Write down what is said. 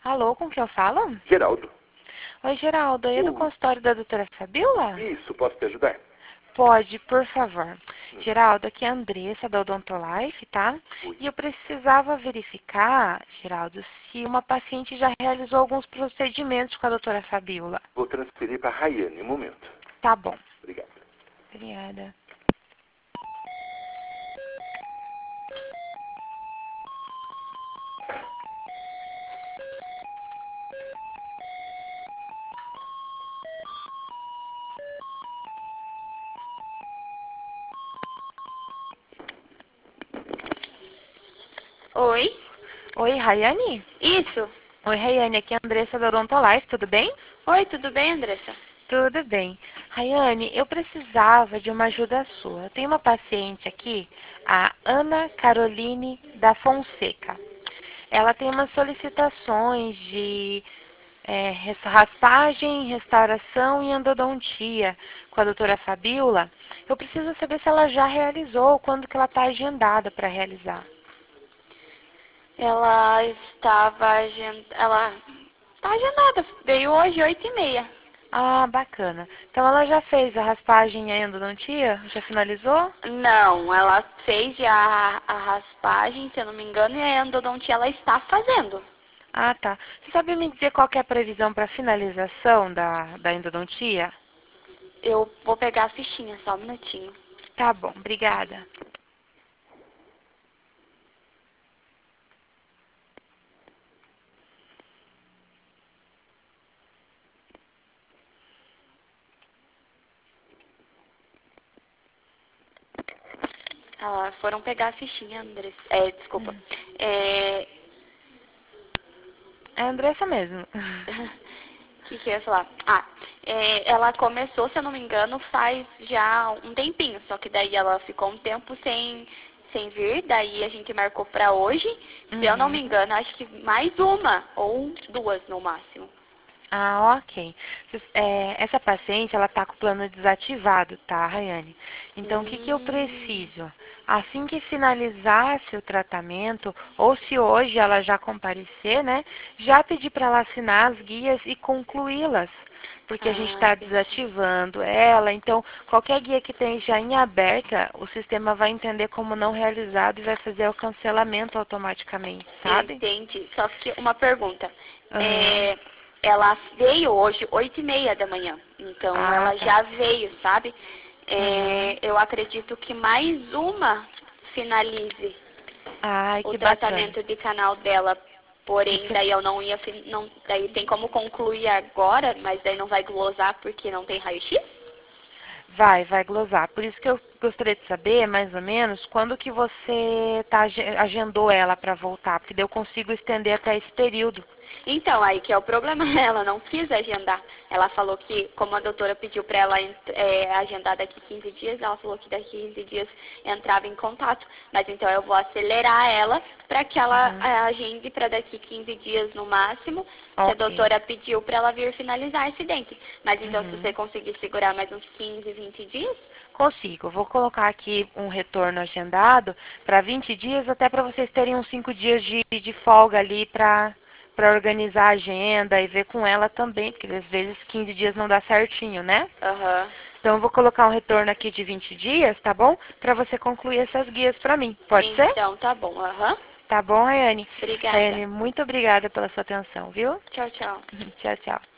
Alô, com quem eu falo? Geraldo. Oi, Geraldo, aí é do consultório da doutora Fabiola? Isso, posso te ajudar? Pode, por favor. Geraldo, aqui é a Andressa da Odontolife, tá? Oi. E eu precisava verificar, Geraldo, se uma paciente já realizou alguns procedimentos com a doutora Fabiola. Vou transferir para a Rayane, um momento. Tá bom. Obrigado. Obrigada. Oi? Oi, Rayane? Isso. Oi, Rayane, aqui é a Andressa da Odontolife, tudo bem? Oi, tudo bem, Andressa? Tudo bem. Rayane, eu precisava de uma ajuda sua. Eu tenho uma paciente aqui, a Ana Caroline da Fonseca. Ela tem umas solicitações de raspagem, restauração e endodontia com a doutora Fabiola. Eu preciso saber se ela já realizou, quando que ela está agendada para realizar. Ela tá agendada. Veio hoje, 8h30. Ah, bacana. Então ela já fez a raspagem e a endodontia? Já finalizou? Não, ela fez já a raspagem, se eu não me engano, e a endodontia ela está fazendo. Ah, tá. Você sabe me dizer qual que é a previsão para finalização da endodontia? Eu vou pegar a fichinha, só um minutinho. Tá bom, obrigada. Elas foram pegar a fichinha, Andressa. Desculpa. É a Andressa mesmo. O que eu ia falar? Ela começou, se eu não me engano, faz já um tempinho, só que daí ela ficou um tempo sem vir, daí a gente marcou pra hoje. Se eu não me engano, acho que mais uma ou duas no máximo. Ah, ok. Essa paciente, ela tá com o plano desativado, tá, Rayane? Então, o que que eu preciso? Assim que finalizasse o tratamento, ou se hoje ela já comparecer, né, já pedir para ela assinar as guias e concluí-las. Porque a gente está Entendi. desativando ela, então qualquer guia que esteja em aberta, o sistema vai entender como não realizado e vai fazer o cancelamento automaticamente, sabe? Entendi. Só que uma pergunta. Aham. Ela veio hoje 8h30 da manhã. Então Ah, ela tá. já veio, sabe? Uhum. Eu acredito que mais uma finalize Ai, o que bacana. tratamento de canal dela. Porém, Isso. daí eu não ia. Não, daí tem como concluir agora, mas daí não vai glosar porque não tem raio-x? Vai glosar. Por isso que eu gostaria de saber, mais ou menos, quando que você agendou ela para voltar, porque daí eu consigo estender até esse período. Então, aí que é o problema, ela não quis agendar. Ela falou que, como a doutora pediu para ela agendar daqui 15 dias, ela falou que daqui 15 dias entrava em contato. Mas então eu vou acelerar ela para que ela Uhum. agende para daqui 15 dias no máximo, que a Ok. doutora pediu para ela vir finalizar esse dente. Mas então se você Uhum. conseguir segurar mais uns 15, 20 dias, Consigo. Eu vou colocar aqui um retorno agendado para 20 dias, até para vocês terem uns 5 dias de folga ali para organizar a agenda e ver com ela também, porque às vezes 15 dias não dá certinho, né? aham. Então eu vou colocar um retorno aqui de 20 dias, tá bom? Para você concluir essas guias para mim. Pode ser? Então tá bom, aham. Tá bom, Rayane? Obrigada. Rayane, muito obrigada pela sua atenção, viu? Tchau, tchau. Tchau, tchau.